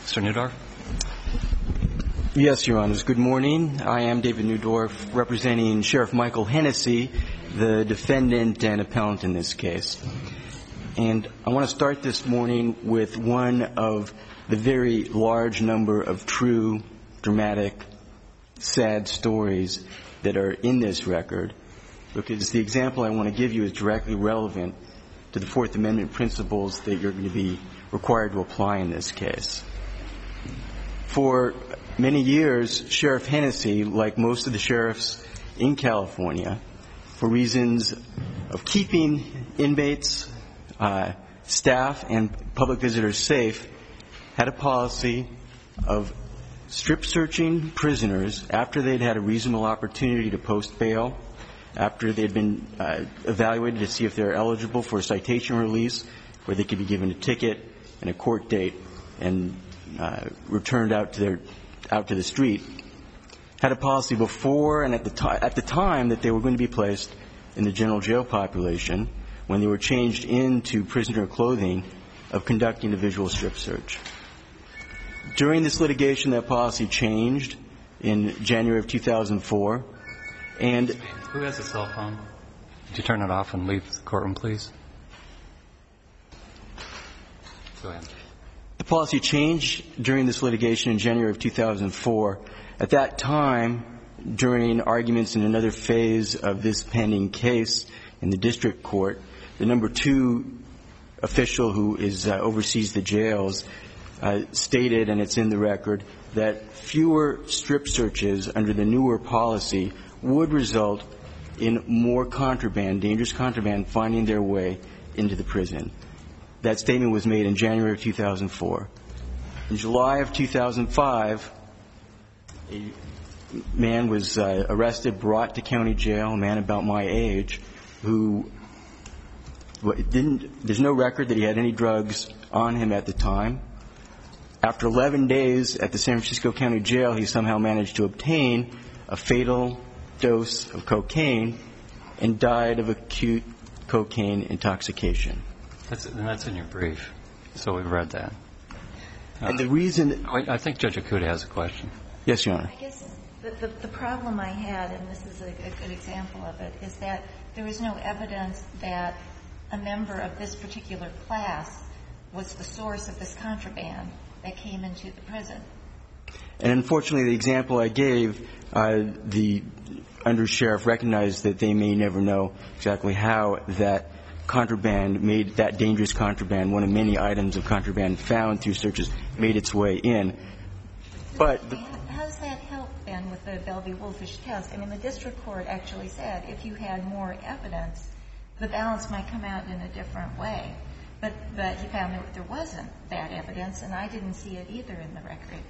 Mr. Neudorf? Yes, Your Honors. Good morning. I am David Neudorf, representing Sheriff Michael Hennessy, the defendant and appellant in this case. And I want to start this morning with one of the very large number of true, dramatic, sad stories that are in this record, because the example I want to give you is directly relevant to the Fourth Amendment principles that you're going to be required to apply in this case. For many years, Sheriff Hennessy, like most of the sheriffs in California, for reasons of keeping inmates, staff, and public visitors safe, had a policy of strip searching prisoners after they'd had a reasonable opportunity to post bail, after they'd been evaluated to see if they're eligible for a citation release, where they could be given a ticket and a court date and returned out to the street. Had a policy before and at the time that they were going to be placed in the general jail population, when they were changed into prisoner clothing, of conducting a visual strip search. During this litigation, that policy changed in January of 2004. And who has a cell phone? Could you turn it off and leave the courtroom, please? Go ahead. The policy changed during this litigation in January of 2004. At that time, during arguments in another phase of this pending case in the district court, the number 2 official who oversees the jails stated, and it's in the record, that fewer strip searches under the newer policy would result in more contraband, dangerous contraband, finding their way into the prison. That statement was made in January of 2004. In July of 2005, a man was arrested, brought to county jail, a man about my age, who there's no record that he had any drugs on him at the time. After 11 days at the San Francisco County Jail, he somehow managed to obtain a fatal dose of cocaine and died of acute cocaine intoxication. That's in your brief, so we've read that. And the reason... I think Judge Akuta has a question. Yes, Your Honor. I guess the problem I had, and this is a good example of it, is that there was no evidence that a member of this particular class was the source of this contraband that came into the prison. And unfortunately, the example I gave, the undersheriff recognized that they may never know exactly how that contraband made, that dangerous contraband, one of many items of contraband found through searches, made its way in. But how does that help, then, with the Belvey-Wolfish test? I mean, the district court actually said if you had more evidence, the balance might come out in a different way. But he found that there wasn't that evidence, and I didn't see it either in the record.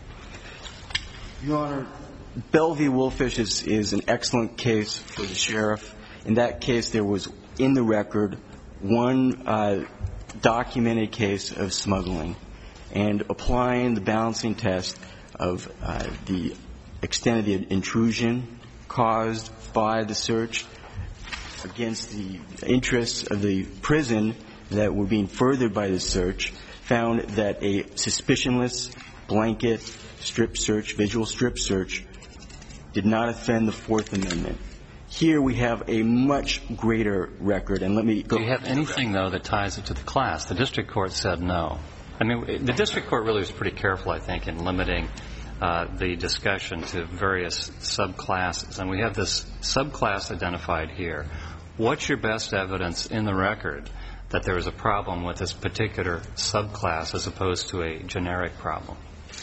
Your Honor, Belvey-Wolfish is an excellent case for the sheriff. In that case, there was, in the record, one documented case of smuggling. And applying the balancing test of the extent of the intrusion caused by the search against the interests of the prison that were being furthered by the search, found that a suspicionless blanket strip search, visual strip search, did not offend the Fourth Amendment. Here we have a much greater record. And let me go. Do you have anything, though, that ties it to the class? The district court said no. I mean, the district court really was pretty careful, I think, in limiting the discussion to various subclasses. And we have this subclass identified here. What's your best evidence in the record that there is a problem with this particular subclass as opposed to a generic problem?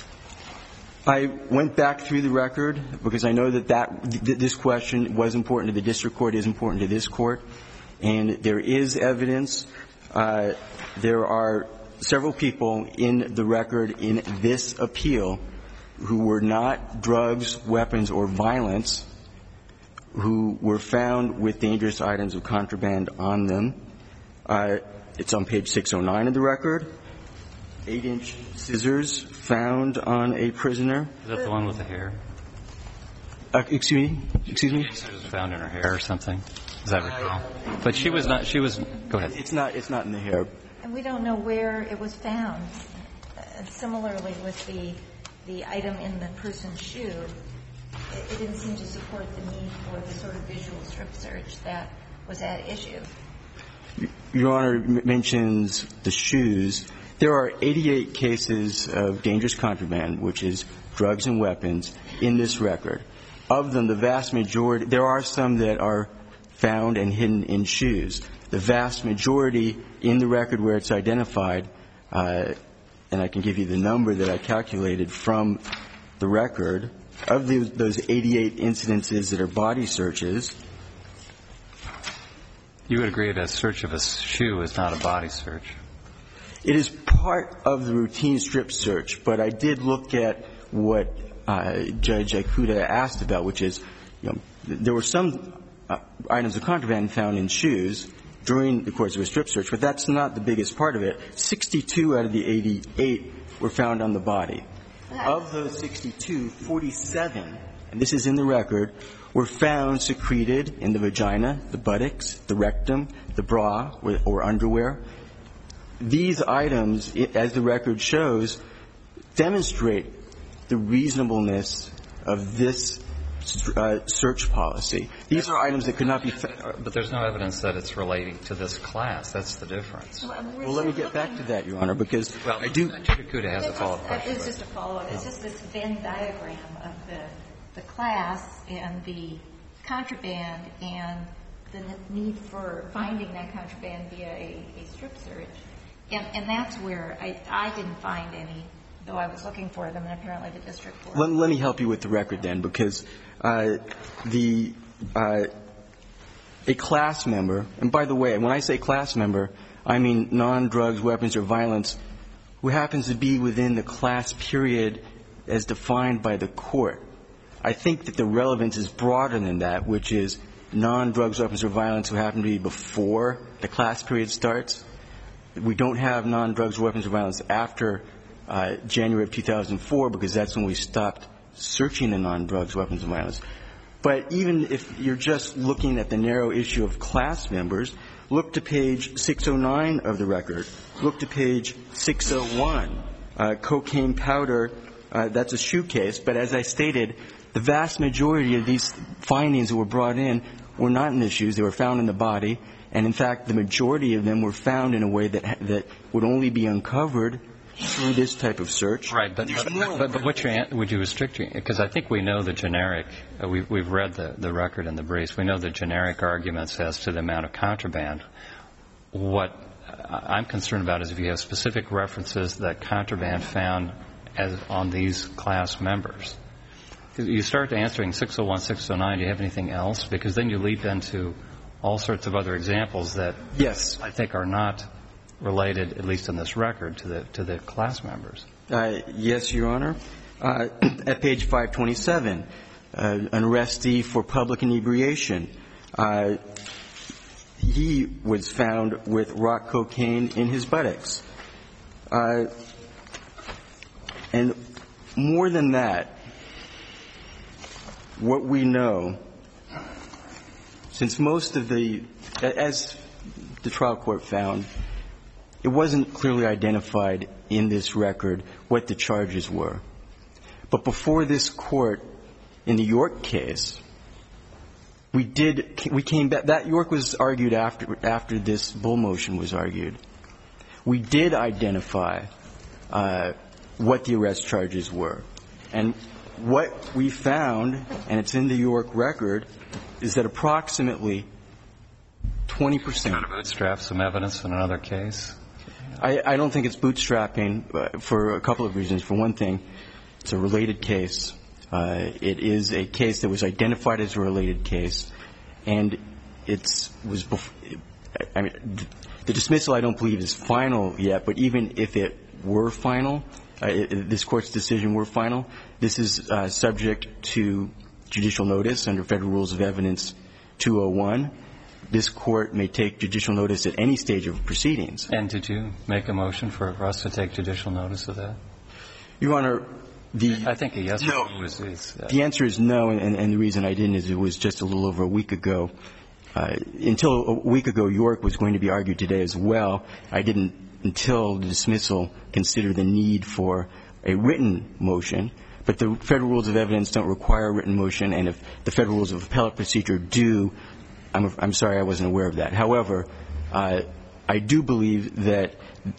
I went back through the record because I know that this question was important to the district court, is important to this court, and there is evidence. There are several people in the record in this appeal who were not drugs, weapons, or violence, who were found with dangerous items of contraband on them. It's on page 609 of the record. 8-inch scissors found on a prisoner. Is that the one with the hair? Excuse me? Scissors found in her hair or something. Does that recall? But she was not. She was. Go ahead. It's not in the hair. And we don't know where it was found. And similarly with the item in the person's shoe, it didn't seem to support the need for the sort of visual strip search that was at issue. Your Honor mentions the shoes. There are 88 cases of dangerous contraband, which is drugs and weapons, in this record. Of them, the vast majority, there are some that are found and hidden in shoes. The vast majority in the record where it's identified, and I can give you the number that I calculated from the record, of those 88 incidences that are body searches. You would agree that a search of a shoe is not a body search? It is part of the routine strip search, but I did look at what Judge Ikuda asked about, which is, there were some items of contraband found in shoes during the course of a strip search, but that's not the biggest part of it. 62 out of the 88 were found on the body. Of those 62, 47, and this is in the record, were found secreted in the vagina, the buttocks, the rectum, the bra, or underwear. These items, as the record shows, demonstrate the reasonableness of this search policy. These are items that could not be found. But there's no evidence that it's relating to this class. That's the difference. Well, let me get back to that, Your Honor, because I do. Judge Ikuda has a follow-up question. It's just a follow-up. It's just this Venn diagram of the class and the contraband and the need for finding that contraband via a strip search. And that's where I didn't find any, though I was looking for them, and apparently the district court. Let me help you with the record then, because a class member, and by the way, when I say class member, I mean non-drugs, weapons, or violence, who happens to be within the class period as defined by the court. I think that the relevance is broader than that, which is non-drugs, weapons, or violence who happen to be before the class period starts. We don't have non-drugs, weapons, or violence after January of 2004, because that's when we stopped searching the non-drugs, weapons, and violence. But even if you're just looking at the narrow issue of class members, look to page 609 of the record. Look to page 601. Cocaine powder, that's a shoe case. But as I stated, the vast majority of these findings that were brought in were not in the shoes. They were found in the body. And, in fact, the majority of them were found in a way that would only be uncovered through this type of search. Right. But would you restrict it? Because I think we know the generic. We've read the record in the briefs. We know the generic arguments as to the amount of contraband. What I'm concerned about is if you have specific references that contraband found on these class members. You start answering 601, 609. Do you have anything else? Because then you leap into all sorts of other examples that yes, I think are not related, at least in this record, to the class members. Yes, Your Honor. At page 527, an arrestee for public inebriation. He was found with rock cocaine in his buttocks. And more than that, what we know, since most of as the trial court found, it wasn't clearly identified in this record what the charges were. But before this court, in the York case, we came back. That York was argued after this Bull motion was argued. We did identify what the arrest charges were. And what we found, and it's in the York record, is that approximately 20%. Bootstrap some evidence in another case? I don't think it's bootstrapping for a couple of reasons. For one thing, it's a related case. It is a case that was identified as a related case, and the dismissal I don't believe is final yet, but even if it were final, this Court's decision were final, this is subject to judicial notice under Federal Rules of Evidence 201. This Court may take judicial notice at any stage of proceedings. And did you make a motion for us to take judicial notice of that? Your Honor, I think a yes no. is the answer is no, and the reason I didn't is it was just a little over a week ago. Until a week ago, York was going to be argued today as well. I didn't until the dismissal consider the need for a written motion. But the Federal Rules of Evidence don't require a written motion, and if the Federal Rules of Appellate Procedure do, I'm sorry I wasn't aware of that. However, I do believe that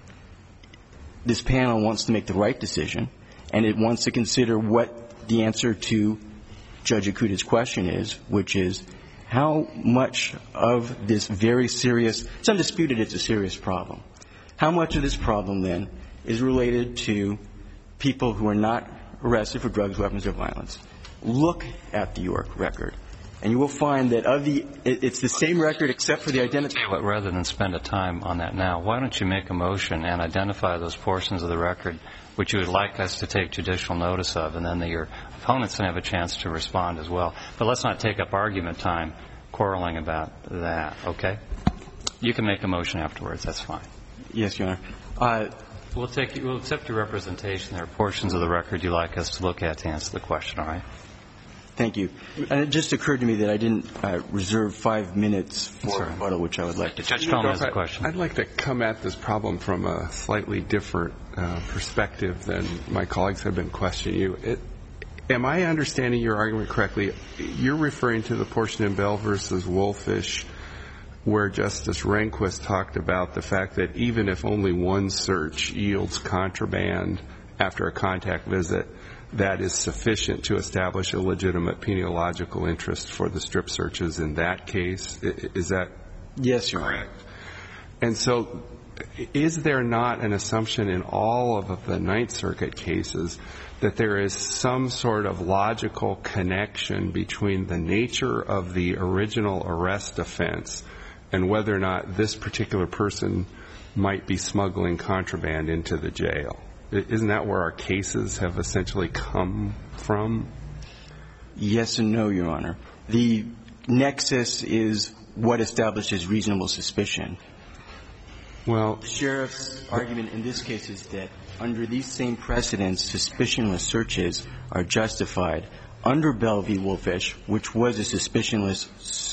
this panel wants to make the right decision, and it wants to consider what the answer to Judge Akuta's question is, which is how much of this very serious, it's undisputed it's a serious problem. How much of this problem, then, is related to people who are not arrested for drugs, weapons, or violence? Look at the York record, and you will find that it's the same record except for the identity. Rather than spend a time on that now, why don't you make a motion and identify those portions of the record which you would like us to take judicial notice of, and then your opponents can have a chance to respond as well. But let's not take up argument time quarreling about that, okay? You can make a motion afterwards. That's fine. Yes, Your Honor. We'll accept your representation. There are portions of the record you'd like us to look at to answer the question, all right? Thank you. And it just occurred to me that I didn't reserve 5 minutes for rebuttal, which I would like to. Judge Coleman has a question. I'd like to come at this problem from a slightly different perspective than my colleagues have been questioning you. Am I understanding your argument correctly? You're referring to the portion in Bell versus Wolfish where Justice Rehnquist talked about the fact that even if only one search yields contraband after a contact visit, that is sufficient to establish a legitimate peniological interest for the strip searches in that case. Is that yes, Your Honor? Correct? And so is there not an assumption in all of the Ninth Circuit cases that there is some sort of logical connection between the nature of the original arrest offense and whether or not this particular person might be smuggling contraband into the jail? Isn't that where our cases have essentially come from? Yes and no, Your Honor. The nexus is what establishes reasonable suspicion. Well, the sheriff's argument in this case is that under these same precedents, suspicionless searches are justified under Bell v. Wolfish, which was a suspicionless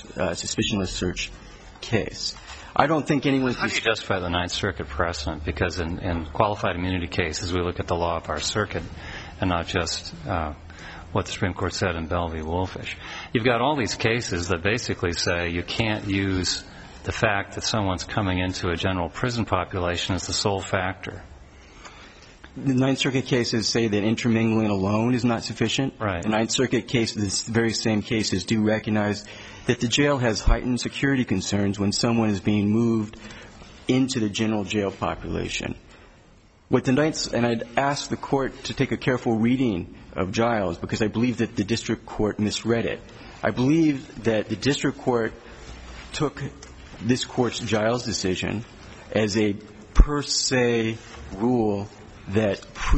search case. I don't think anyone How do you justify the Ninth Circuit precedent? Because in qualified immunity cases, we look at the law of our circuit and not just what the Supreme Court said in Bell v. Wolfish. You've got all these cases that basically say you can't use the fact that someone's coming into a general prison population as the sole factor. The Ninth Circuit cases say that intermingling alone is not sufficient. Right. The Ninth Circuit cases, the very same cases, do recognize that the jail has heightened security concerns when someone is being moved into the general jail population. And I'd ask the Court to take a careful reading of Giles because I believe that the district court misread it. I believe that the district court took this Court's Giles decision as a per se rule that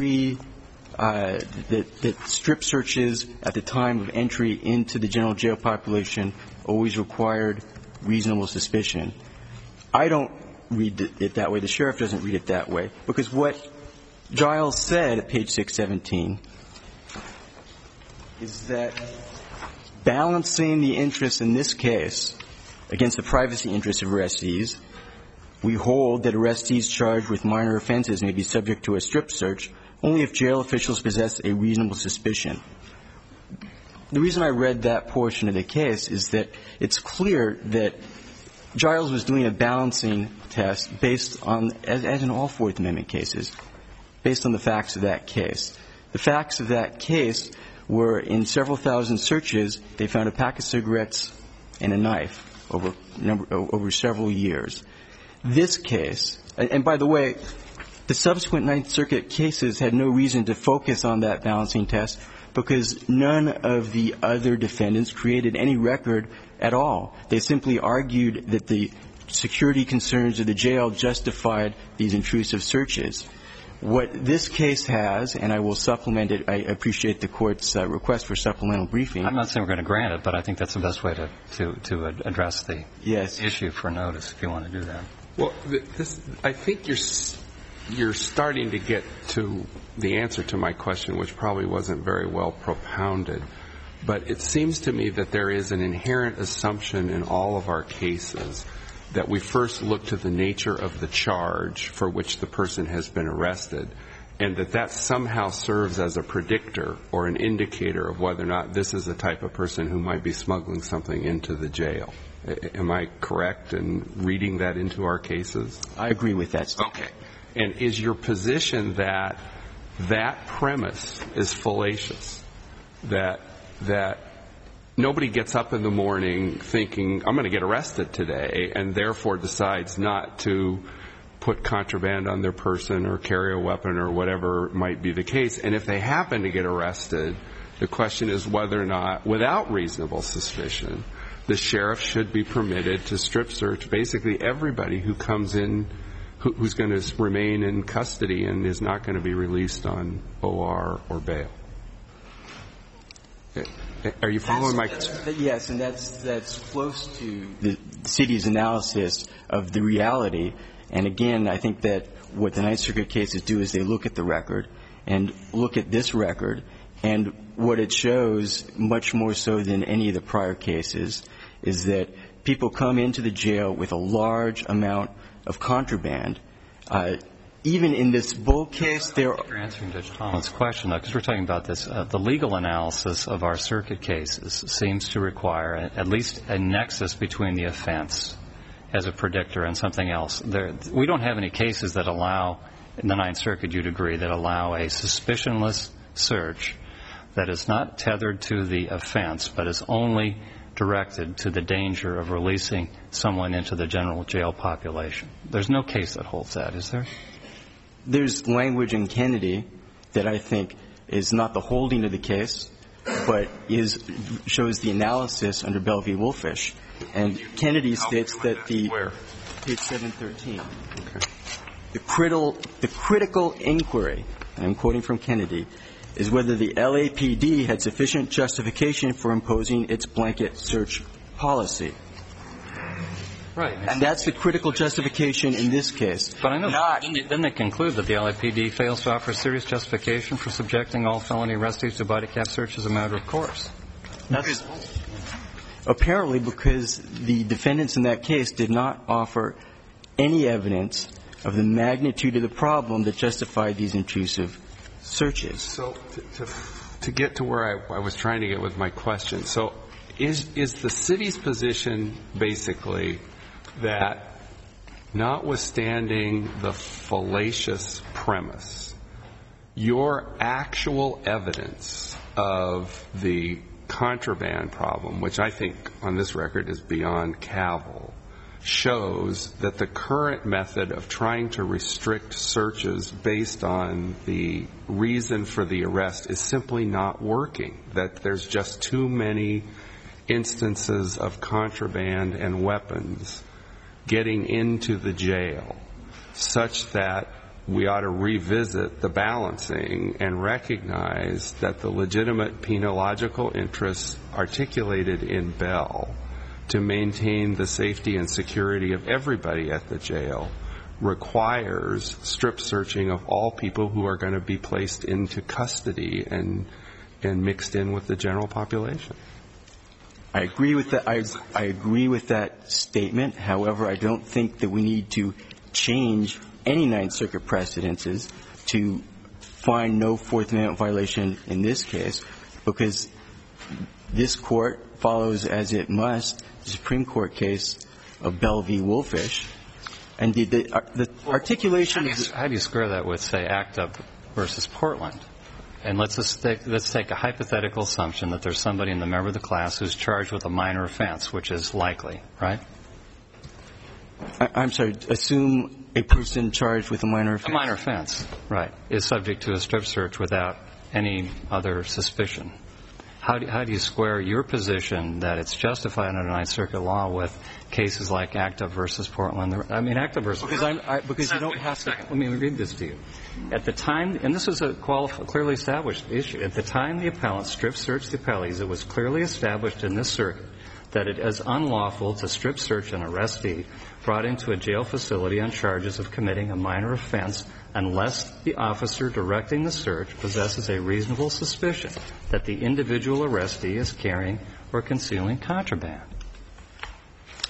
that strip searches at the time of entry into the general jail population always required reasonable suspicion. I don't read it that way. The sheriff doesn't read it that way. Because what Giles said at page 617 is that balancing the interests in this case against the privacy interests of arrestees, we hold that arrestees charged with minor offenses may be subject to a strip search only if jail officials possess a reasonable suspicion. The reason I read that portion of the case is that it's clear that Giles was doing a balancing test based on, as in all Fourth Amendment cases, based on the facts of that case. The facts of that case were in several thousand searches, they found a pack of cigarettes and a knife over several years. This case, and by the way, the subsequent Ninth Circuit cases had no reason to focus on that balancing test because none of the other defendants created any record at all. They simply argued that the security concerns of the jail justified these intrusive searches. What this case has, and I will supplement it, I appreciate the Court's request for supplemental briefing. I'm not saying we're going to grant it, but I think that's the best way to address the issue for notice, if you want to do that. Well, I think you're starting to get to the answer to my question, which probably wasn't very well propounded. But it seems to me that there is an inherent assumption in all of our cases that we first look to the nature of the charge for which the person has been arrested, and that somehow serves as a predictor or an indicator of whether or not this is the type of person who might be smuggling something into the jail. Am I correct in reading that into our cases? I agree with that. Okay. And is your position that that premise is fallacious, that nobody gets up in the morning thinking, I'm going to get arrested today, and therefore decides not to put contraband on their person or carry a weapon or whatever might be the case? And if they happen to get arrested, the question is whether or not, without reasonable suspicion, the sheriff should be permitted to strip search basically everybody who comes in who's going to remain in custody and is not going to be released on OR or bail. Are you following my question? Yes, and that's close to the city's analysis of the reality. And again, I think that what the Ninth Circuit cases do is they look at the record and look at this record, and what it shows, much more so than any of the prior cases, is that people come into the jail with a large amount of contraband. Even in this Bull case, there are... You're answering Judge Tomlin's question, though, because we're talking about this. The legal analysis of our circuit cases seems to require at least a nexus between the offense as a predictor and something else. We don't have any cases that allow, in the Ninth Circuit, you'd agree, that allow a suspicionless search that is not tethered to the offense, but is only directed to the danger of releasing someone into the general jail population. There's no case that holds that, is there? There's language in Kennedy that I think is not the holding of the case, but shows the analysis under Bell v. Wolfish. And Kennedy states that page 713. Okay. The critical inquiry, and I'm quoting from Kennedy, is whether the LAPD had sufficient justification for imposing its blanket search policy. Right. And that's the critical justification in this case. But I know, didn't they conclude that the LAPD fails to offer serious justification for subjecting all felony arrestees to body cap search as a matter of course? Apparently because the defendants in that case did not offer any evidence of the magnitude of the problem that justified these intrusive searches. So to get to where I was trying to get with my question, so is the city's position basically that notwithstanding the fallacious premise, your actual evidence of the contraband problem, which I think on this record is beyond cavil, shows that the current method of trying to restrict searches based on the reason for the arrest is simply not working, that there's just too many instances of contraband and weapons getting into the jail such that we ought to revisit the balancing and recognize that the legitimate penological interests articulated in Bell to maintain the safety and security of everybody at the jail requires strip searching of all people who are going to be placed into custody and mixed in with the general population. I agree with that. I agree with that statement. However, I don't think that we need to change any Ninth Circuit precedences to find no Fourth Amendment violation in this case, because this Court follows, as it must, the Supreme Court case of Bell v. Wolfish. And the articulation of the... How do you square that with, say, ACTA versus Portland? And let's take a hypothetical assumption that there's somebody in the member of the class who's charged with a minor offense, which is likely, right? I'm sorry. Assume a person charged with a minor offense. A minor offense, right, is subject to a strip search without any other suspicion. How do you square your position that it's justified under Ninth Circuit law with cases like ACTA versus Portland? I mean, ACTA versus... Because you don't have to... Let me read this to you. At the time, and this is a clearly established issue, at the time the appellant strip searched the appellees, it was clearly established in this circuit that it is unlawful to strip search an arrestee brought into a jail facility on charges of committing a minor offense unless the officer directing the search possesses a reasonable suspicion that the individual arrestee is carrying or concealing contraband.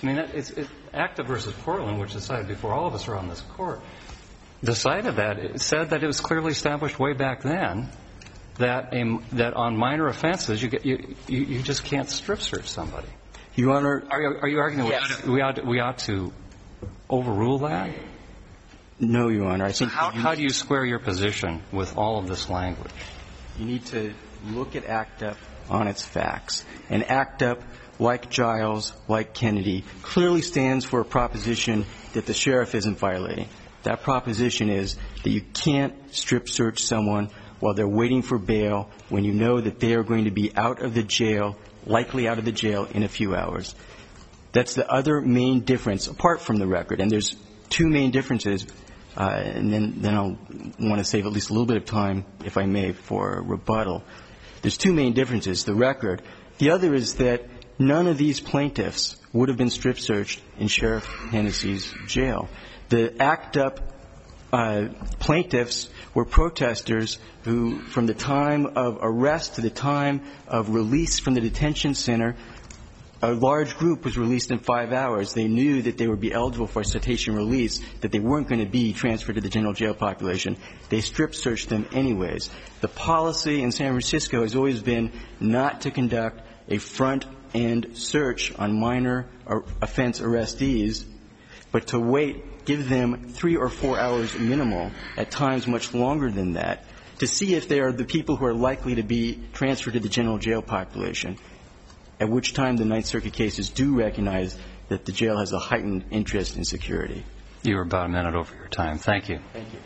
I mean, ACTA versus Portland, which decided before all of us are on this court, decided that. It said that it was clearly established way back then that on minor offenses you just can't strip search somebody. Your Honor, are you arguing that we ought to overrule that? No, Your Honor. I think how do you square your position with all of this language? You need to look at ACTA on its facts. And ACTA, like Giles, like Kennedy, clearly stands for a proposition that the sheriff isn't violating. That proposition is that you can't strip search someone while they're waiting for bail when you know that they are going to be out of the jail, likely out of the jail in a few hours. That's the other main difference, apart from the record. And there's two main differences, and then I'll want to save at least a little bit of time, if I may, for rebuttal. There's two main differences, the record. The other is that none of these plaintiffs would have been strip searched in Sheriff Hennessy's jail. The ACTA plaintiffs were protesters who, from the time of arrest to the time of release from the detention center, a large group was released in 5 hours. They knew that they would be eligible for a citation release, that they weren't going to be transferred to the general jail population. They strip searched them anyways. The policy in San Francisco has always been not to conduct a front-end search on minor offense arrestees, but to wait, give them 3 or 4 hours minimal, at times much longer than that, to see if they are the people who are likely to be transferred to the general jail population, at which time the Ninth Circuit cases do recognize that the jail has a heightened interest in security. You were about a minute over your time. Thank you. Thank you.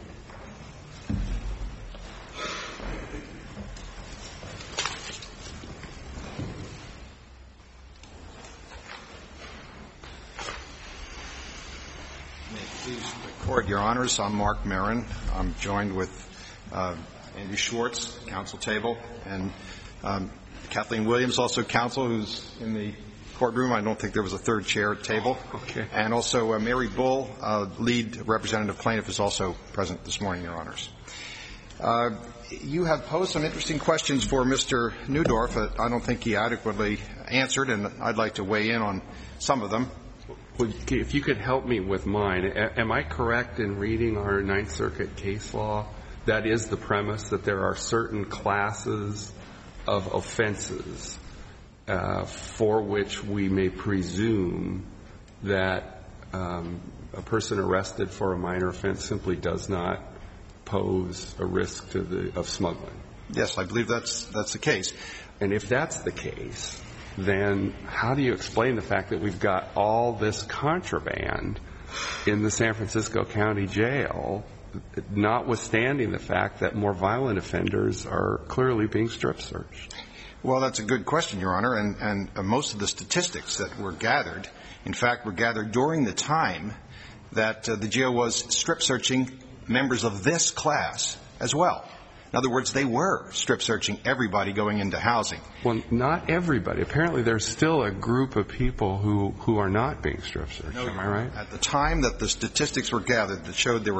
May it please the Court, Your Honors, I'm Mark Marin. I'm joined with Andy Schwartz, counsel table, and Kathleen Williams, also counsel, who's in the courtroom. I don't think there was a third chair at table. Okay. And also Mary Bull, lead representative plaintiff, is also present this morning, Your Honors. You have posed some interesting questions for Mr. Neudorf that I don't think he adequately answered, and I'd like to weigh in on some of them. If you could help me with mine, am I correct in reading our Ninth Circuit case law? That is the premise, that there are certain classes of offenses for which we may presume that a person arrested for a minor offense simply does not pose a risk of smuggling. Yes, I believe that's the case. And if that's the case, then how do you explain the fact that we've got all this contraband in the San Francisco County Jail, notwithstanding the fact that more violent offenders are clearly being strip searched? Well, that's a good question, Your Honor, and most of the statistics that were gathered, in fact, were gathered during the time that the jail was strip searching members of this class as well. In other words, they were strip searching everybody going into housing. Well, not everybody. Apparently there's still a group of people who are not being strip searched. No, am I right? At the time that the statistics were gathered that showed there were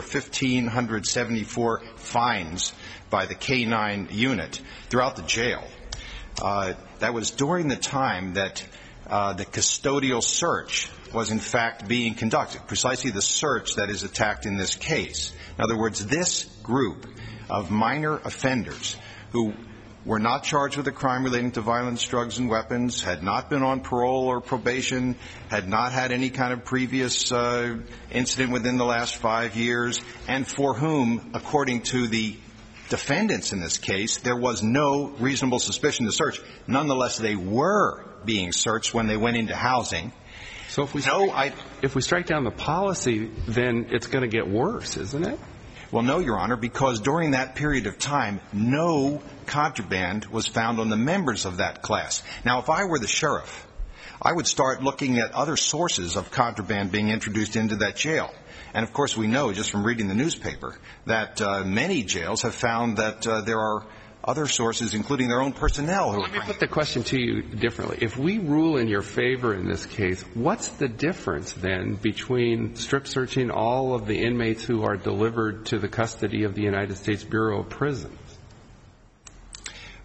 1,574 fines by the K-9 unit throughout the jail. That was during the time that the custodial search was in fact being conducted, precisely the search that is attacked in this case. In other words, this group of minor offenders who were not charged with a crime relating to violence, drugs, and weapons, had not been on parole or probation, had not had any kind of previous incident within the last 5 years, and for whom, according to the defendants in this case, there was no reasonable suspicion to search. Nonetheless, they were being searched when they went into housing. So if we strike down the policy, then it's going to get worse, isn't it? Well, no, Your Honor, because during that period of time, no contraband was found on the members of that class. Now, if I were the sheriff, I would start looking at other sources of contraband being introduced into that jail. And, of course, we know just from reading the newspaper that many jails have found that there are other sources, including their own personnel. Let me put the question to you differently. If we rule in your favor in this case, what's the difference then between strip searching all of the inmates who are delivered to the custody of the United States Bureau of Prisons?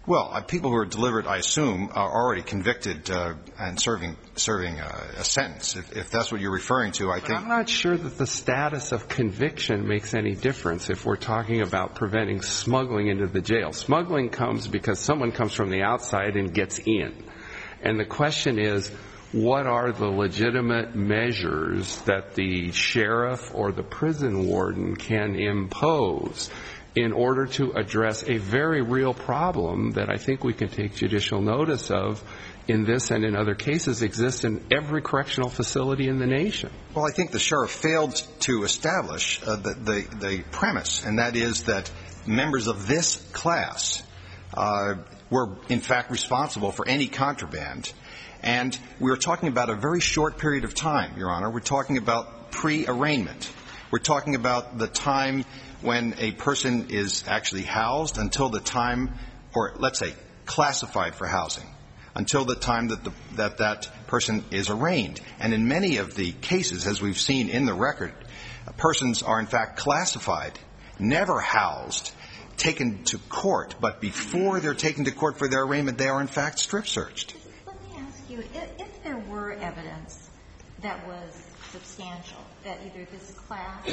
Well, people who are delivered, I assume, are already convicted and serving a sentence. If that's what you're referring to, I think. I'm not sure that the status of conviction makes any difference if we're talking about preventing smuggling into the jail. Smuggling comes because someone comes from the outside and gets in. And the question is, what are the legitimate measures that the sheriff or the prison warden can impose in order to address a very real problem that I think we can take judicial notice of in this and in other cases exists in every correctional facility in the nation? Well, I think the sheriff failed to establish the premise, and that is that members of this class were, in fact, responsible for any contraband. And we're talking about a very short period of time, Your Honor. We're talking about pre-arraignment. We're talking about the time when a person is actually housed until the time, or let's say classified for housing, until the time that that person is arraigned. And in many of the cases, as we've seen in the record, persons are in fact classified, never housed, taken to court, but before they're taken to court for their arraignment, they are in fact strip searched. Let me ask you, if there were evidence that was substantial, that either this class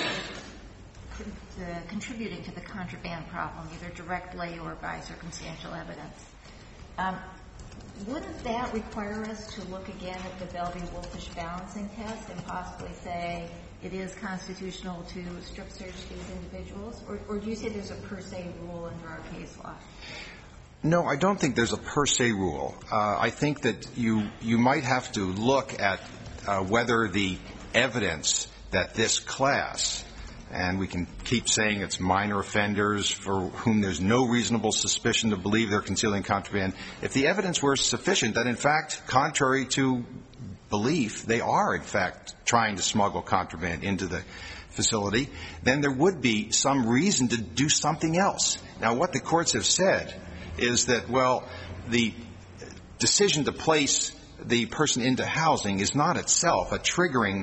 contributing to the contraband problem, either directly or by circumstantial evidence, wouldn't that require us to look again at the Belvey-Wolfish balancing test and possibly say it is constitutional to strip search these individuals? Or do you say there's a per se rule under our case law? No, I don't think there's a per se rule. I think that you might have to look at whether the evidence that this class, and we can keep saying it's minor offenders for whom there's no reasonable suspicion to believe they're concealing contraband, if the evidence were sufficient that, in fact, contrary to belief, they are, in fact, trying to smuggle contraband into the facility, then there would be some reason to do something else. Now, what the courts have said is that, well, the decision to place the person into housing is not itself a triggering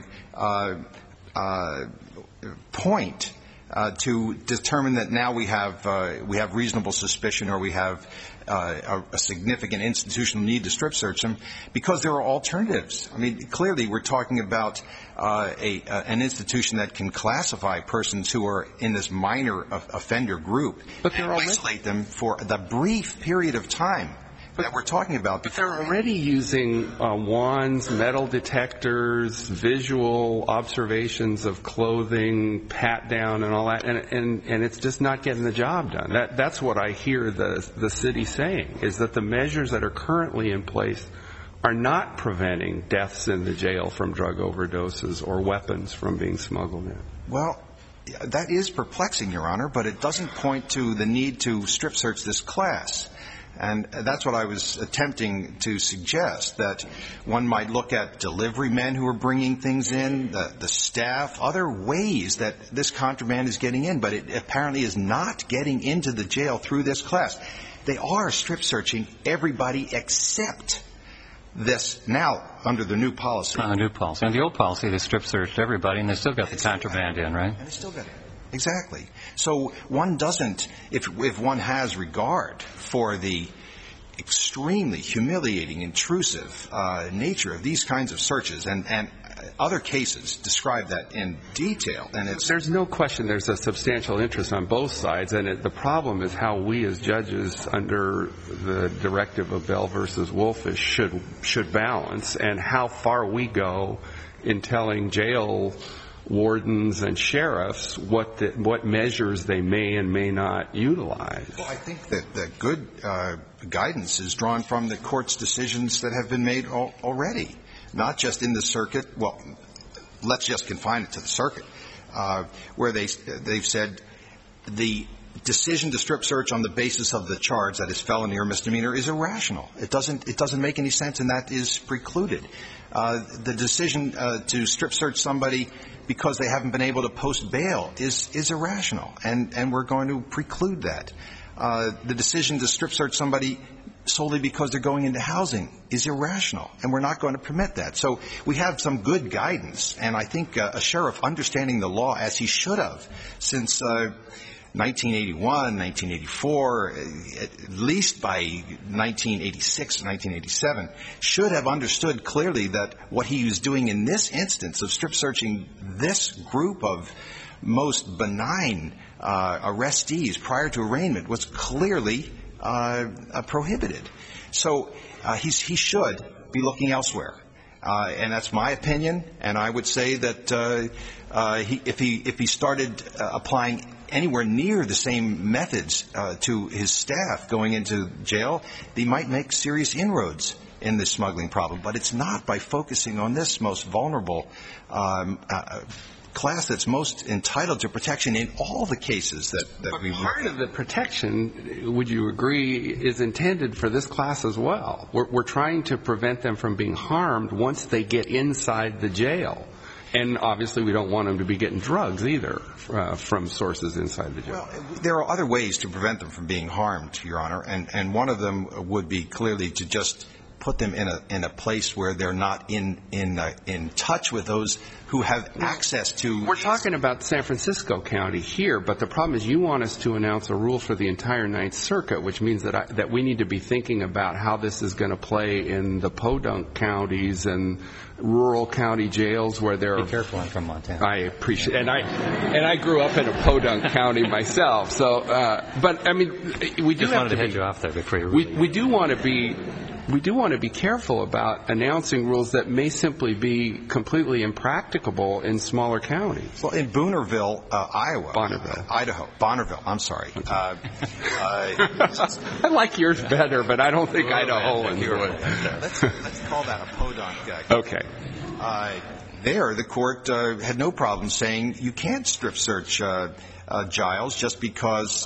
point to determine that now we have reasonable suspicion or we have a significant institutional need to strip search them, because there are alternatives. I mean, clearly we're talking about an institution that can classify persons who are in this minor offender group and isolate them for the brief period of time that we're talking about. But they're already using wands, metal detectors, visual observations of clothing, pat down and all that, and it's just not getting the job done. That's what I hear the city saying, is that the measures that are currently in place are not preventing deaths in the jail from drug overdoses or weapons from being smuggled in. Well, that is perplexing, Your Honor, but it doesn't point to the need to strip search this class. And that's what I was attempting to suggest, that one might look at delivery men who are bringing things in, the staff, other ways that this contraband is getting in, but it apparently is not getting into the jail through this class. They are strip searching everybody except this now under the new policy. On the new policy. And the old policy, they strip searched everybody, and they still got the contraband in, right? And they still got it. Exactly. So one doesn't, if one has regard for the extremely humiliating, intrusive nature of these kinds of searches, and other cases describe that in detail. And there's no question there's a substantial interest on both sides, and the problem is how we as judges under the directive of Bell versus Wolfish should balance, and how far we go in telling jail wardens and sheriffs what measures they may and may not utilize. Well, I think that the good guidance is drawn from the court's decisions that have been made already, not just in the circuit. Well, let's just confine it to the circuit, where they've said the decision to strip search on the basis of the charge, that is felony or misdemeanor, is irrational. It doesn't make any sense, and that is precluded. The decision to strip search somebody because they haven't been able to post bail is irrational, and we're going to preclude that. The decision to strip search somebody solely because they're going into housing is irrational, and we're not going to permit that. So we have some good guidance, and I think a sheriff understanding the law as he should have since 1981, 1984, at least by 1986, 1987, should have understood clearly that what he was doing in this instance of strip searching this group of most benign arrestees prior to arraignment was clearly prohibited. So he should be looking elsewhere. And that's my opinion. And I would say that if he started applying anywhere near the same methods to his staff going into jail, they might make serious inroads in this smuggling problem. But it's not by focusing on this most vulnerable class that's most entitled to protection in all the cases that we work. Part of the protection, would you agree, is intended for this class as well. We're trying to prevent them from being harmed once they get inside the jail. And obviously we don't want them to be getting drugs either from sources inside the jail. Well, there are other ways to prevent them from being harmed, Your Honor, and one of them would be clearly to just put them in a place where they're not in touch with those who have access to. We're talking about San Francisco County here, but the problem is you want us to announce a rule for the entire Ninth Circuit, which means that we need to be thinking about how this is going to play in the podunk counties and rural county jails where there are. Be careful, I'm from Montana. I appreciate it. And I grew up in a podunk county myself. So, but I mean, we do just have wanted to head you off there before you. We do want to be careful about announcing rules that may simply be completely impracticable in smaller counties. Well, in Bonneville, Bonneville, I'm sorry. I like yours better, but I don't think Idahoans would. Let's call that a podunk. Okay. There, the court had no problem saying you can't strip search Giles just because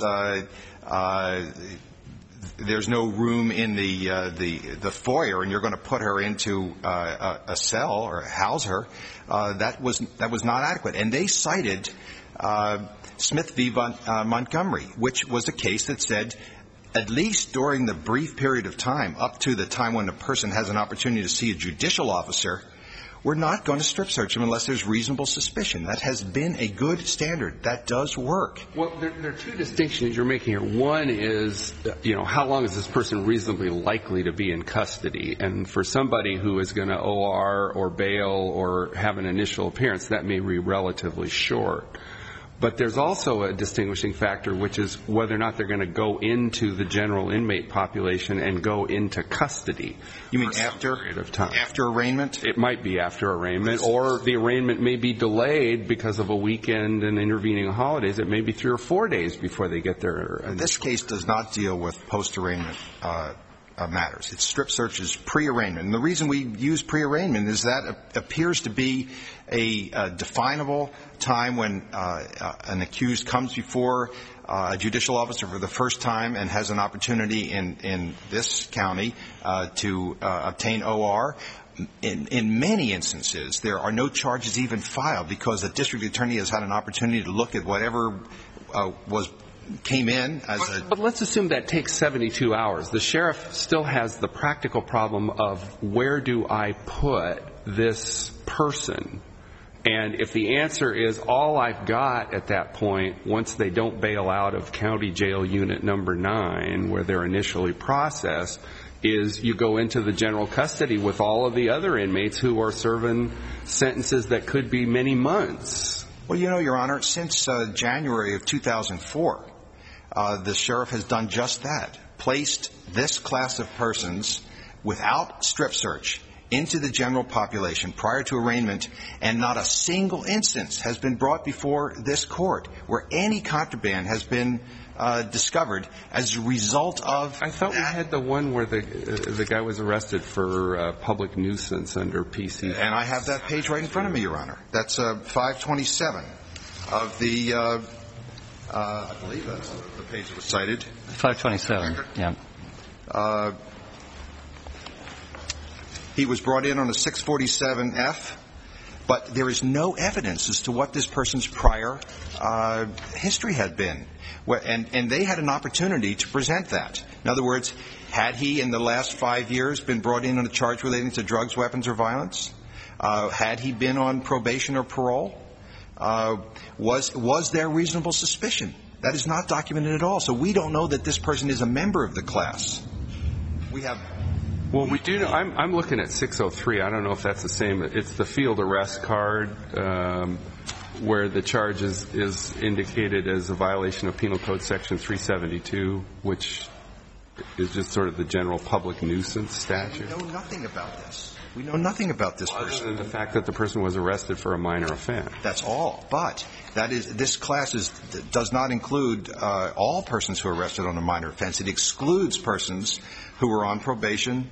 there's no room in the foyer and you're going to put her into a cell or house her. That was not adequate. And they cited Smith v. Montgomery, which was a case that said at least during the brief period of time up to the time when a person has an opportunity to see a judicial officer, we're not going to strip search them unless there's reasonable suspicion. That has been a good standard. That does work. Well, there are two distinctions you're making here. One is, how long is this person reasonably likely to be in custody? And for somebody who is going to OR or bail or have an initial appearance, that may be relatively short. But there's also a distinguishing factor, which is whether or not they're going to go into the general inmate population and go into custody. You mean after arraignment? It might be after arraignment, or the arraignment may be delayed because of a weekend and intervening holidays. It may be 3 or 4 days before they get there. This case does not deal with post-arraignment matters. It's strip searches pre-arraignment. And the reason we use pre-arraignment is that appears to be a definable time when an accused comes before a judicial officer for the first time and has an opportunity in this county to obtain OR. In many instances, there are no charges even filed because the district attorney has had an opportunity to look at whatever came in as a... But let's assume that takes 72 hours. The sheriff still has the practical problem of where do I put this person? And if the answer is all I've got at that point, once they don't bail out of county jail unit number 9, where they're initially processed, is you go into the general custody with all of the other inmates who are serving sentences that could be many months. Well, Your Honor, since January of 2004, the sheriff has done just that, placed this class of persons without strip search into the general population prior to arraignment, and not a single instance has been brought before this court where any contraband has been discovered as a result of I thought we had the one where the guy was arrested for public nuisance under PC. And I have that page right in front of me, Your Honor. That's 527 of the, I believe that's the page that was cited. 527, yeah. He was brought in on a 647F, but there is no evidence as to what this person's prior history had been. And they had an opportunity to present that. In other words, had he in the last 5 years been brought in on a charge relating to drugs, weapons, or violence? Had he been on probation or parole? Was there reasonable suspicion That is not documented at all. So we don't know that this person is a member of the class. We have... Well, we do know. I'm looking at 603. I don't know if that's the same. It's the field arrest card where the charge is indicated as a violation of Penal Code Section 372, which is just sort of the general public nuisance statute. We know nothing about this. We know nothing about this person. Other than the fact that the person was arrested for a minor offense. That's all. But this class does not include all persons who are arrested on a minor offense. It excludes persons who are on probation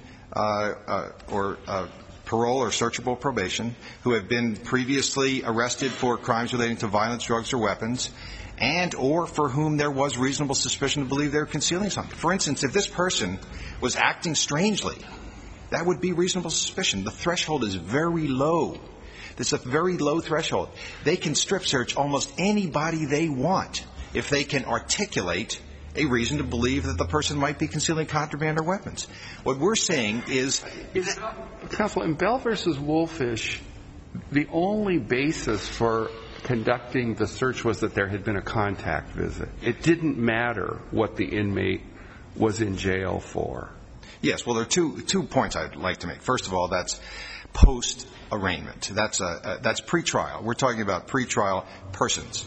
or parole or searchable probation, who have been previously arrested for crimes relating to violence, drugs, or weapons, and or for whom there was reasonable suspicion to believe they were concealing something. For instance, if this person was acting strangely, that would be reasonable suspicion. The threshold is very low. It's a very low threshold. They can strip search almost anybody they want if they can articulate a reason to believe that the person might be concealing contraband or weapons. What we're saying is... Counsel, in Bell v. Wolfish, the only basis for conducting the search was that there had been a contact visit. It didn't matter what the inmate was in jail for. Yes, well, there are two points I'd like to make. First of all, that's post-arraignment. That's pretrial. We're talking about pretrial persons.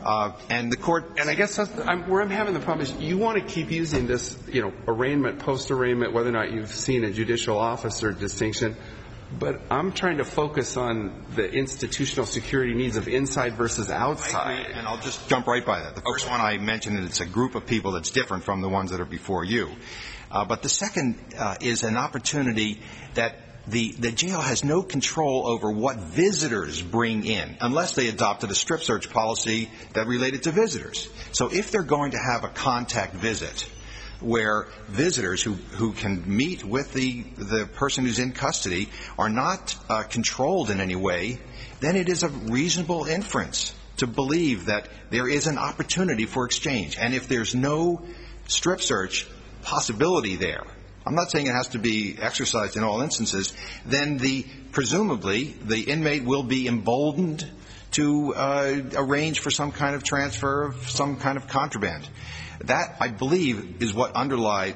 And the court... And I guess where I'm having the problem is you want to keep using this, arraignment, post-arraignment, whether or not you've seen a judicial officer distinction. But I'm trying to focus on the institutional security needs of inside versus outside. And I'll just jump right by that. The first one I mentioned, it's a group of people that's different from the ones that are before you. But the second is an opportunity that the jail has no control over what visitors bring in unless they adopted a strip search policy that related to visitors. So if they're going to have a contact visit where visitors who can meet with the person who's in custody are not controlled in any way, then it is a reasonable inference to believe that there is an opportunity for exchange. And if there's no strip search possibility there, I'm not saying it has to be exercised in all instances, then presumably the inmate will be emboldened to arrange for some kind of transfer of some kind of contraband. That, I believe, is what underlay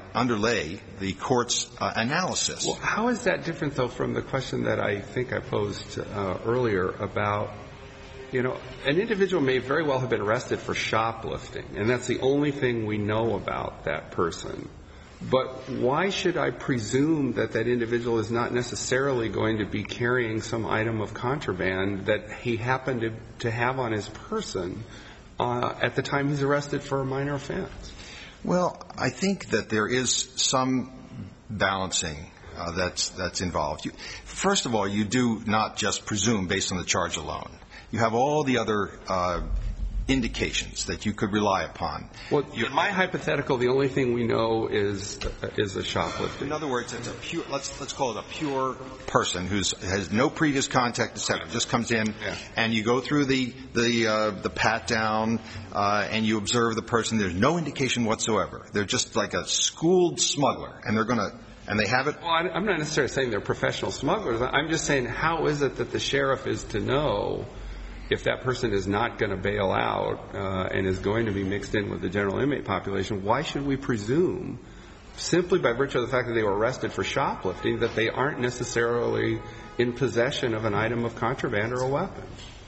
the court's analysis. Well, how is that different, though, from the question that I think I posed earlier about, an individual may very well have been arrested for shoplifting, and that's the only thing we know about that person. But why should I presume that individual is not necessarily going to be carrying some item of contraband that he happened to have on his person at the time he's arrested for a minor offense? Well, I think that there is some balancing that's involved. First of all, you do not just presume based on the charge alone. You have all the other indications that you could rely upon. Well, in my hypothetical, the only thing we know is a shoplifter. In other words, it's a pure, let's call it a pure person who has no previous contact, etc. Just comes in, and you go through the pat down, and you observe the person. There's no indication whatsoever. They're just like a schooled smuggler, and they have it. Well, I'm not necessarily saying they're professional smugglers. I'm just saying, how is it that the sheriff is to know if that person is not going to bail out and is going to be mixed in with the general inmate population? Why should we presume, simply by virtue of the fact that they were arrested for shoplifting, that they aren't necessarily in possession of an item of contraband or a weapon?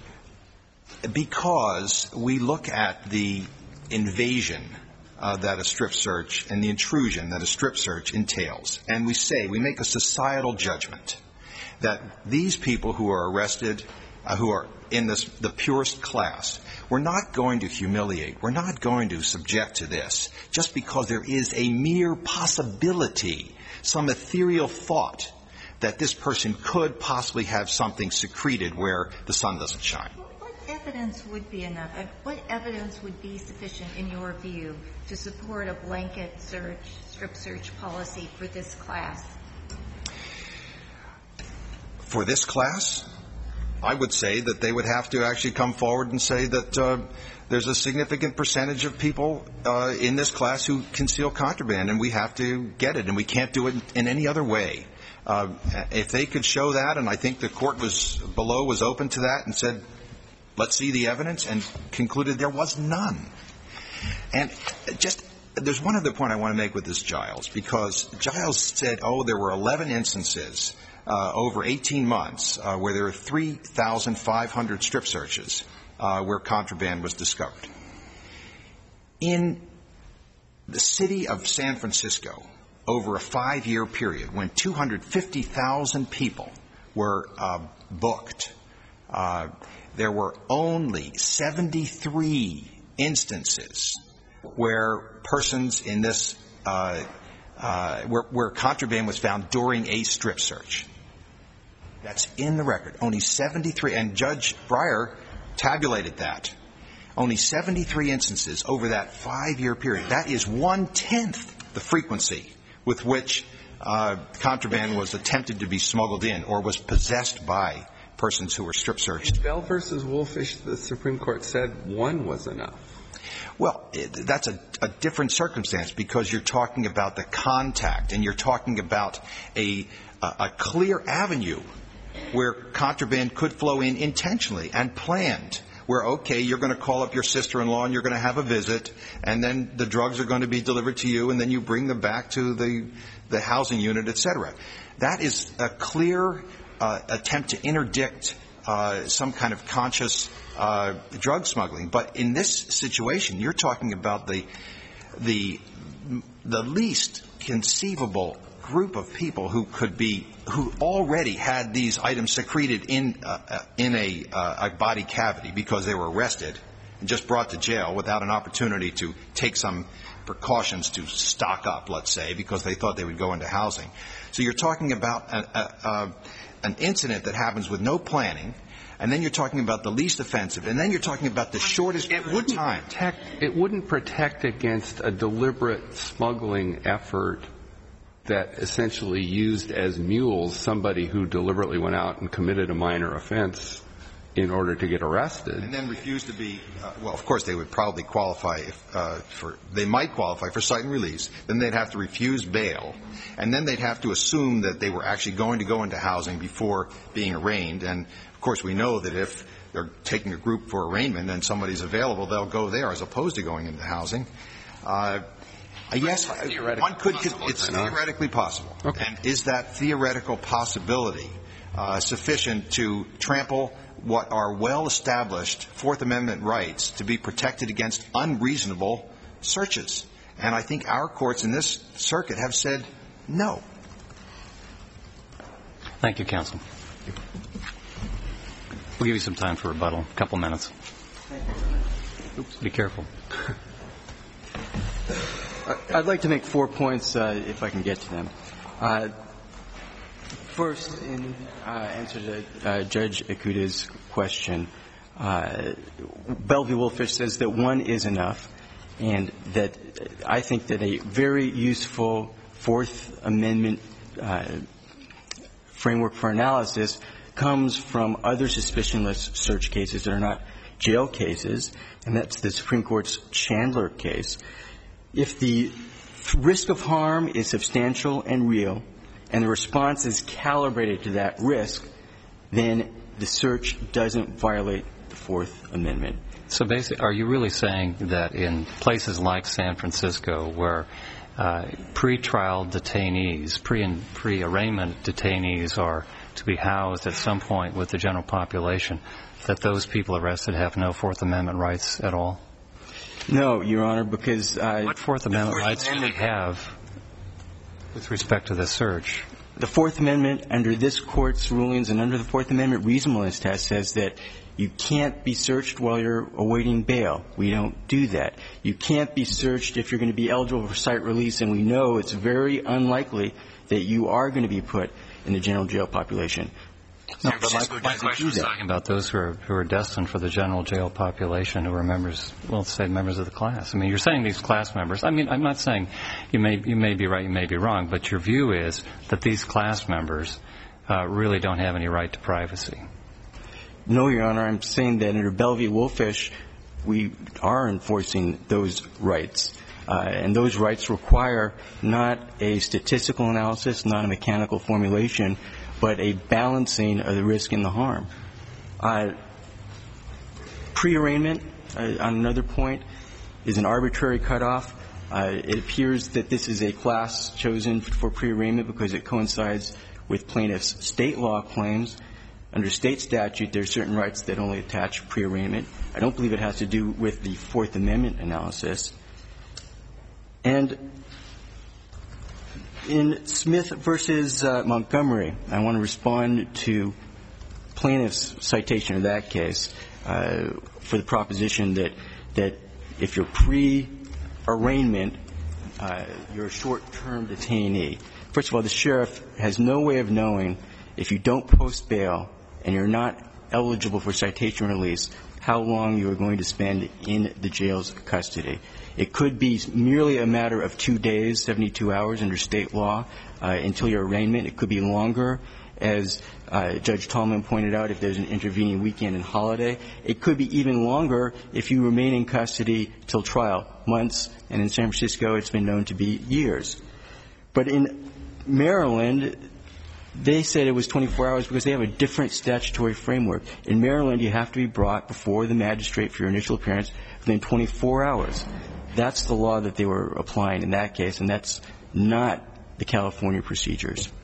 Because we look at the invasion that a strip search and the intrusion that a strip search entails, and we make a societal judgment that these people who are arrested, who are in the purest class, we're not going to humiliate, we're not going to subject to this just because there is a mere possibility, some ethereal thought that this person could possibly have something secreted where the sun doesn't shine. What evidence would be enough? What evidence would be sufficient, in your view, to support a blanket strip search policy for this class? For this class, I would say that they would have to actually come forward and say that there's a significant percentage of people in this class who conceal contraband, and we have to get it, and we can't do it in any other way. If they could show that, and I think the court was open to that and said, let's see the evidence, and concluded there was none. And just there's one other point I want to make with this Giles, because Giles said, there were 11 instances over 18 months where there were 3,500 strip searches where contraband was discovered. In the city of San Francisco, over a 5-year period, when 250,000 people were booked, there were only 73 instances where persons in this where contraband was found during a strip search. That's in the record. Only 73, and Judge Breyer tabulated that. Only 73 instances over that 5-year period. That is 1/10 the frequency with which contraband was attempted to be smuggled in or was possessed by persons who were strip searched. In Bell versus Wolfish, the Supreme Court said 1 was enough. Well, that's a different circumstance, because you're talking about the contact, and you're talking about a clear avenue where contraband could flow in intentionally and planned, where, okay, you're going to call up your sister-in-law and you're going to have a visit, and then the drugs are going to be delivered to you, and then you bring them back to the housing unit, etc. That is a clear attempt to interdict some kind of conscious drug smuggling. But in this situation, you're talking about the least conceivable group of people who already had these items secreted in a body cavity because they were arrested and just brought to jail without an opportunity to take some precautions to stock up, let's say, because they thought they would go into housing. So you're talking about an incident that happens with no planning, and then you're talking about the least offensive, and then you're talking about the shortest period of time. It wouldn't protect against a deliberate smuggling effort that essentially used as mules somebody who deliberately went out and committed a minor offense in order to get arrested. And then refused to be, well, of course, they would probably qualify they might qualify for cite and release. Then they'd have to refuse bail. And then they'd have to assume that they were actually going to go into housing before being arraigned. And, of course, we know that if they're taking a group for arraignment and somebody's available, they'll go there as opposed to going into housing. Yes, one could. It's theoretically possible. Okay. And is that theoretical possibility sufficient to trample what are well-established Fourth Amendment rights to be protected against unreasonable searches? And I think our courts in this circuit have said no. Thank you, counsel. We'll give you some time for rebuttal, a couple minutes. Oops, be careful. I'd like to make 4 points, if I can get to them. First, in answer to Judge Ikuda's question, Bell v. Wolfish says that 1 is enough, and that I think that a very useful Fourth Amendment framework for analysis comes from other suspicionless search cases that are not jail cases, and that's the Supreme Court's Chandler case. If the risk of harm is substantial and real, and the response is calibrated to that risk, then the search doesn't violate the Fourth Amendment. So basically, are you really saying that in places like San Francisco, where pre-trial detainees, pre-arraignment detainees are to be housed at some point with the general population, that those people arrested have no Fourth Amendment rights at all? No, Your Honor, because what Fourth Amendment rights do they have with respect to the search? The Fourth Amendment, under this Court's rulings and under the Fourth Amendment reasonableness test, says that you can't be searched while you're awaiting bail. We don't do that. You can't be searched if you're going to be eligible for cite release, and we know it's very unlikely that you are going to be put in the general jail population. No, but my question is talking about those who are destined for the general jail population, who are members, well, say members of the class. I mean, you're saying these class members. I mean, I'm not saying you may be right, you may be wrong, but your view is that these class members really don't have any right to privacy. No, Your Honor. I'm saying that under Bell v. Wolfish, we are enforcing those rights. And those rights require not a statistical analysis, not a mechanical formulation, but a balancing of the risk and the harm. Pre-arraignment, on another point, is an arbitrary cutoff. It appears that this is a class chosen for pre-arraignment because it coincides with plaintiff's state law claims. Under state statute, there are certain rights that only attach pre-arraignment. I don't believe it has to do with the Fourth Amendment analysis. And in Smith v. Montgomery, I want to respond to plaintiff's citation of that case for the proposition that if you're pre-arraignment, you're a short-term detainee. First of all, the sheriff has no way of knowing if you don't post bail and you're not eligible for citation release, how long you are going to spend in the jail's custody. It could be merely a matter of 2 days, 72 hours under state law until your arraignment. It could be longer, as Judge Tallman pointed out, if there's an intervening weekend and holiday. It could be even longer if you remain in custody till trial, months, and in San Francisco it's been known to be years. But in Maryland, they said it was 24 hours because they have a different statutory framework. In Maryland, you have to be brought before the magistrate for your initial appearance within 24 hours. That's the law that they were applying in that case, and that's not the California procedures.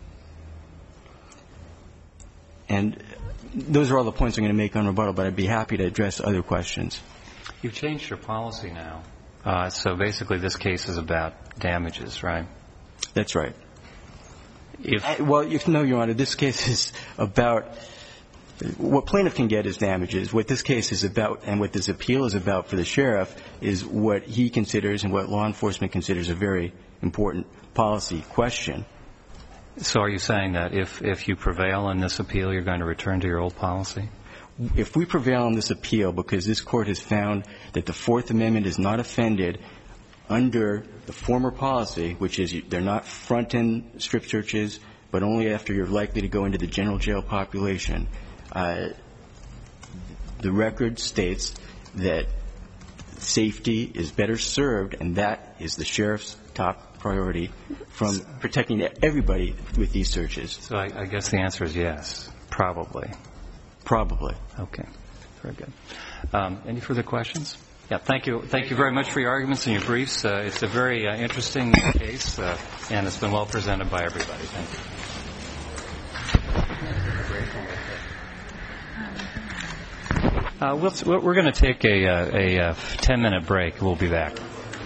And those are all the points I'm going to make on rebuttal, but I'd be happy to address other questions. You've changed your policy now. So basically this case is about damages, right? That's right. Well, no, Your Honor, this case is about what plaintiff can get is damages. What this case is about and what this appeal is about for the sheriff is what he considers and what law enforcement considers a very important policy question. So are you saying that if you prevail in this appeal, you're going to return to your old policy? If we prevail in this appeal, because this Court has found that the Fourth Amendment is not offended under the former policy, which is they're not front-end strip searches, but only after you're likely to go into the general jail population, the record states that safety is better served, and that is the sheriff's top priority from protecting everybody with these searches. So I guess the answer is yes, probably. Probably. Okay. Very good. Any further questions? Yeah, thank you. Thank you very much for your arguments and your briefs. It's a very interesting case, and it's been well presented by everybody. Thank you. We're going to take a 10-minute break. We'll be back.